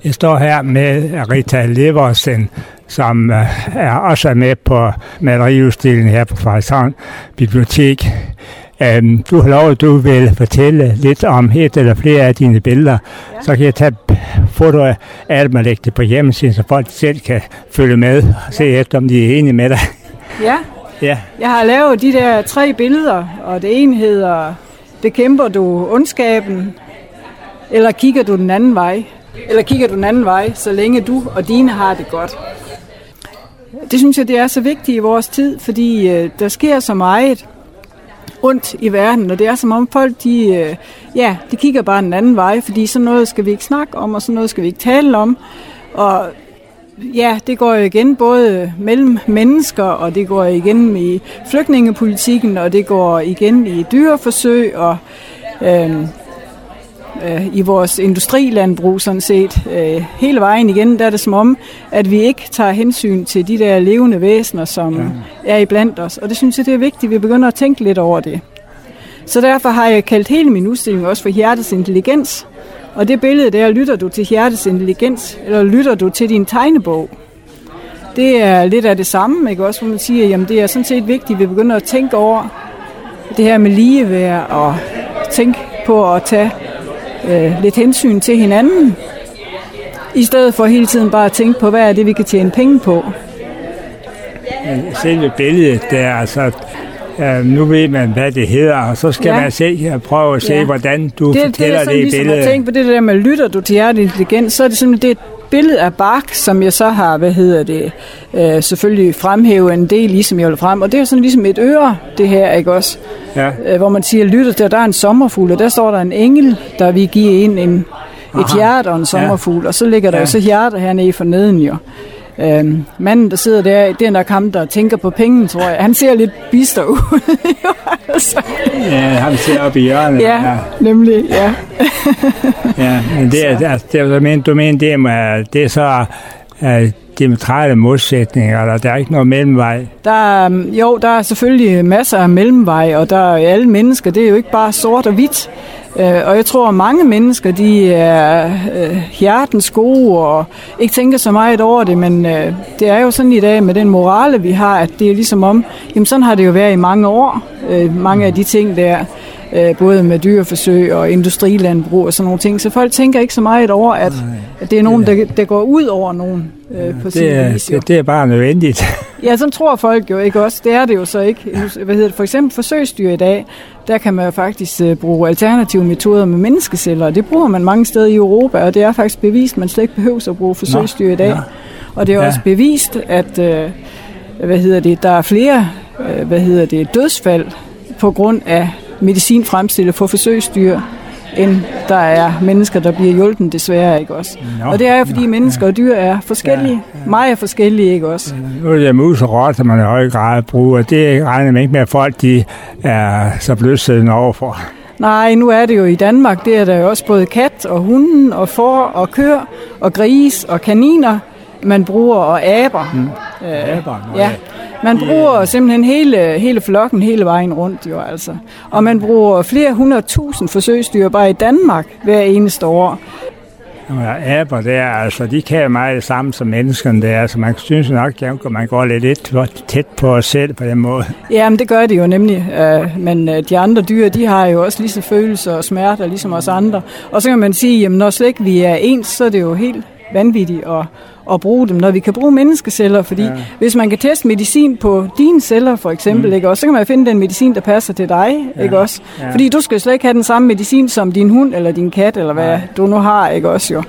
Jeg står her med Rita Leversen, som også er med på maleriudstillingen her på Frederikshavn Bibliotek. Du har lov, at du vil fortælle lidt om et eller flere af dine billeder. Ja. Så kan jeg tage fotoer af dem og lægge det på hjemmesiden, så folk selv kan følge med og se efter, om de er enige med dig. Ja. Ja. Jeg har lavet de der 3 billeder, og det ene hedder, bekæmper du ondskaben, eller kigger du den anden vej? Eller kigger du den anden vej, så længe du og dine har det godt. Det synes jeg, det er så vigtigt i vores tid, fordi der sker så meget ondt i verden, og det er som om folk, de kigger bare den anden vej, fordi sådan noget skal vi ikke snakke om, og sådan noget skal vi ikke tale om. Og ja, det går igen både mellem mennesker, og det går igen i flygtningepolitikken, og det går igen i dyreforsøg, og i vores industrilandbrug sådan set. Hele vejen igen, der er det som om, at vi ikke tager hensyn til de der levende væsener, som er iblandt os. Og det synes jeg, det er vigtigt, at vi begynder at tænke lidt over det. Så derfor har jeg kaldt hele min udstilling også for hjertets intelligens. Og det billede der, lytter du til hjertets intelligens, eller lytter du til din tegnebog? Det er lidt af det samme, ikke også? Hvor man siger, jamen det er sådan set vigtigt, at vi begynder at tænke over det her med ligeværd, og tænke på at tage lidt hensyn til hinanden, i stedet for hele tiden bare at tænke på, hvad er det, vi kan tjene penge på. Selve billedet der, altså, nu ved man, hvad det hedder, og så skal man selv prøve at se, hvordan du fortæller det i billedet. Det er sådan, tænke på det der med, lytter du til hjertet intelligens, så er det simpelthen det billede af Bach, som jeg så har, selvfølgelig fremhævet en del i, som jeg vil frem, og det er sådan ligesom et øre, det her, ikke også? Ja. Hvor man siger, lytter der er en sommerfugl, og der står der en engel, der vil give et hjerte og en sommerfugl, og så ligger der jo så hjerter hernede for neden jo. Manden, der sidder der, det er nok ham, der tænker på penge, tror jeg. Han ser lidt bister ud. Ja, han ser op i hjørnet. Ja, nemlig, ja. Ja, men det er så diametrale modsætninger, eller der er ikke noget mellemvej? Der er selvfølgelig masser af mellemvej, og der er alle mennesker, det er jo ikke bare sort og hvidt. Og jeg tror, at mange mennesker, de er hjertens gode og ikke tænker så meget over det, men det er jo sådan i dag med den morale, vi har, at det er ligesom om, jamen sådan har det jo været i mange år, mange af de ting der, både med dyreforsøg og industrilandbrug og sådan nogle ting, så folk tænker ikke så meget over, at det er nogen, der går ud over nogen på sin vis. Det er bare nødvendigt. Ja, sådan tror folk jo ikke også. Det er det jo så ikke. For eksempel forsøgsdyr i dag, der kan man jo faktisk bruge alternative metoder med menneskeceller. Det bruger man mange steder i Europa, og det er faktisk bevist, at man slet ikke behøver at bruge forsøgsdyr i dag. Ja. Og det er også bevist, at der er flere dødsfald på grund af medicin fremstillet for forsøgsdyr, end der er mennesker, der bliver hjulpet desværre, ikke også? Og det er jo, fordi mennesker og dyr er forskellige, meget forskellige, ikke også? Nu er det mus og rotter, man i høj grad bruger, og det regner man ikke med, at folk de er så blødsødende overfor. Nej, nu er det jo i Danmark, det er der jo også både kat og hunden og får og køer og gris og kaniner, man bruger, og aber. Ja. Man bruger simpelthen hele flokken hele vejen rundt, jo altså. Og man bruger flere 100.000 forsøgsdyr bare i Danmark hver eneste år. Ja, aber der, altså, de kan meget det samme som menneskerne der, så man synes nok, at man går lidt tæt på os selv på den måde. Jamen, det gør det jo nemlig. Men de andre dyr, de har jo også lige så følelser og smerter, ligesom os andre. Og så kan man sige, jamen, når slet ikke vi er ens, så er det jo helt vanvittigt at bruge dem, når vi kan bruge menneskeceller, fordi hvis man kan teste medicin på dine celler, for eksempel, ikke også, så kan man finde den medicin, der passer til dig, ikke også? Fordi du skal slet ikke have den samme medicin som din hund, eller din kat, eller hvad du nu har, ikke også jo?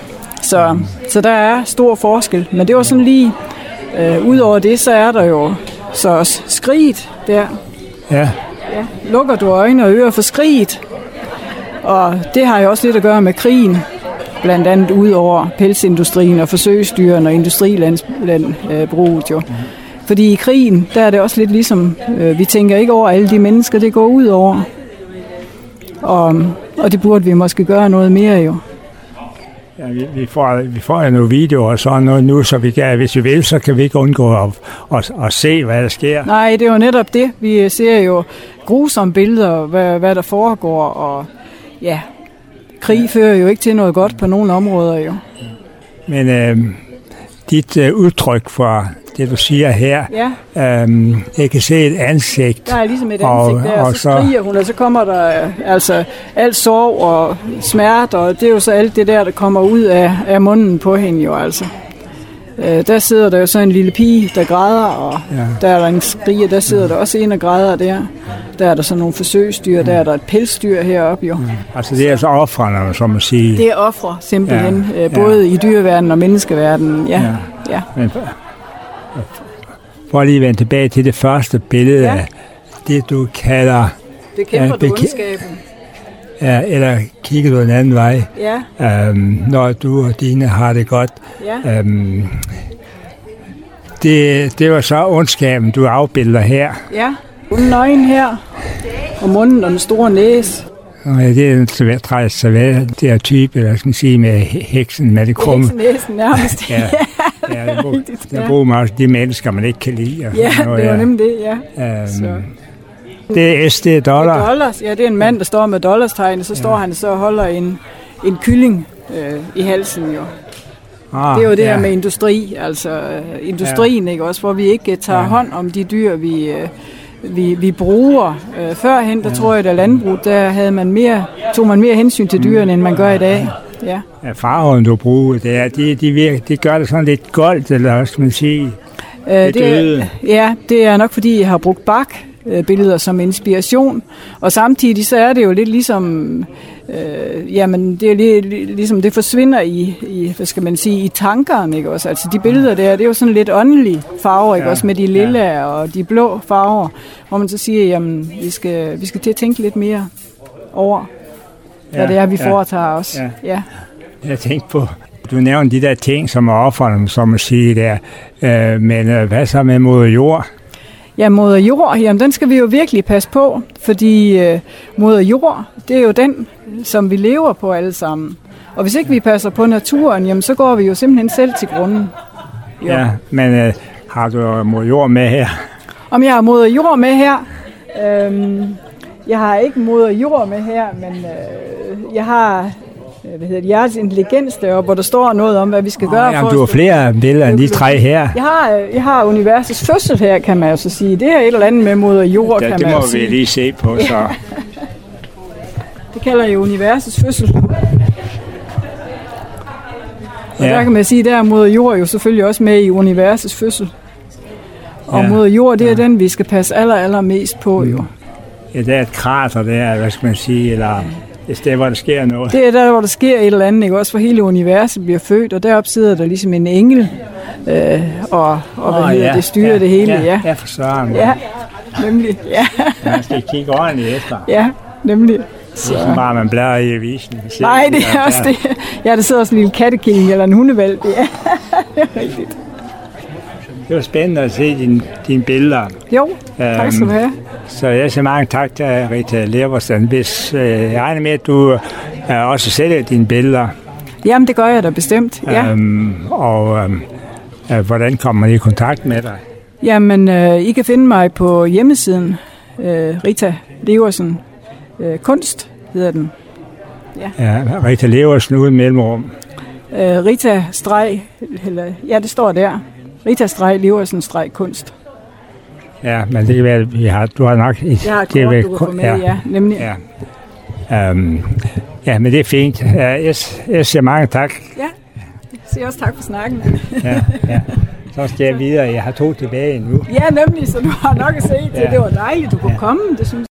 Så der er stor forskel, men det var sådan lige, udover det, så er der jo så også skriget der. Ja. Lukker du øjne og ører for skriget, og det har jo også lidt at gøre med krigen, blandt andet ud over pelsindustrien og forsøgsdyrene og industrilandbruget jo. Fordi i krigen, der er det også lidt ligesom, vi tænker ikke over alle de mennesker, det går ud over. Og det burde vi måske gøre noget mere jo. Ja, vi får nogle videoer og sådan noget nu, så vi kan, hvis vi vil, så kan vi ikke undgå at se, hvad der sker. Nej, det er jo netop det. Vi ser jo grusomme billeder, hvad der foregår, og ja, krig fører jo ikke til noget godt på nogle områder jo. Men dit udtryk for det, du siger her, jeg kan se et ansigt. Der er ligesom et ansigt der, og så skriger hun, og så kommer der altså alt sorg og smerte, og det er jo så alt det der kommer ud af munden på hende jo altså. Der sidder der jo så en lille pige, der græder, og der er der en skriger, der sidder der også en og græder der. Der er der så nogle forsøgsdyr, der er der et pelsdyr heroppe jo. Altså det er altså ofrene, som man siger. Det er ofre simpelthen, både i dyreverdenen og menneskeverdenen, ja. Men for lige at vende tilbage til det første billede af det, du kalder... Det kæmper du ondskaben. Ja, eller kigger du en anden vej, når du og dine har det godt. Ja. Det var så ondskaben, du afbilder her. Ja, munden øjen her, og munden og den store næse. Det er en traditionel det er type, hvad skal man sige, med heksen, med det krumme. Heksenæsen nærmest. Der bruger man også de mennesker, man ikke kan lide. Det var nemlig det, Det er SD dollar. Det er dollars. Ja, det er en mand, der står med dollarstegn, så står han så og holder en kylling i halsen jo. Det er jo det her med industri, altså industrien, ikke også, hvor vi ikke tager hånd om de dyr, vi bruger. Førhen, der tror jeg, at landbrug, der tog man mere hensyn til dyrene, end man gør i dag. Ja. Farven, du bruger, det gør det sådan lidt goldt, eller hvad skal man sige? Det er nok, fordi jeg har brugt billeder som inspiration, og samtidig så er det jo lidt ligesom det er ligesom det forsvinder i hvad skal man sige, i tankerne, ikke også? Altså de billeder der, det er jo sådan lidt åndelige farver, ikke også, med de lilla og de blå farver, hvor man så siger, jamen vi skal til at tænke lidt mere over hvad det er, vi foretager os. Ja. Jeg tænkte på, du nævner de der ting, som er offerne, som man siger der, men hvad så med moder jord? Ja, moder jord, jamen den skal vi jo virkelig passe på, fordi moder jord, det er jo den, som vi lever på alle sammen. Og hvis ikke vi passer på naturen, jamen så går vi jo simpelthen selv til grunden. Jo. Ja, men har du moder jord med her? Om jeg har moder jord med her? Jeg har ikke moder jord med her, men jeg har... hjertets intelligens deroppe, hvor der står noget om, hvad vi skal gøre. Jamen, du har flere billeder end de 3 her. Jeg har universets fødsel her, kan man jo så sige. Det er et eller andet med moder jord, kan man jo sige. Det må vi lige se på, så. Det kalder jeg universets fødsel. Og der kan man sige, der er moder jord jo selvfølgelig også med i universets fødsel. Og moder jord, det er den, vi skal passe allermest på, jo. Ja, der er et krater der, hvad skal man sige, eller... Det er der, hvor der sker noget. Det er der, hvor der sker et eller andet, ikke? Også for hele universet bliver født, og deroppe sidder der ligesom en engel, det styrer det hele. Ja, for søren. Ja, nemlig. Ja. Man skal kigge ordentligt efter. Ja, nemlig. Så. Det er bare, man blærer i avisen. Nej, det er også det. Ja, der sidder også en lille kattekilling eller en hundevalg. Ja, det er rigtigt. Det var spændende at se dine billeder. Jo, tak skal du have. Så jeg siger mange tak til Rita Lervostand. Hvis jeg regner med, at du også sælger dine billeder. Jamen, det gør jeg da bestemt, ja. Hvordan kommer man i kontakt med dig? Jamen, I kan finde mig på hjemmesiden. Rita Leversen Kunst hedder den. Ja, Rita Leversen uden mellemrum. Rita streg, ja, det står der. Rita streg Leversen streg kunst. Ja, men det kan være, du har nok... Jeg har kort, du kan få med, nemlig. Ja, men det er fint. Jeg siger mange tak. Ja, jeg siger også tak for snakken. Ja. Så skal jeg videre. Jeg har 2 tilbage nu. Ja, nemlig, så du har nok at se til. Det var dejligt, du kunne komme, det synes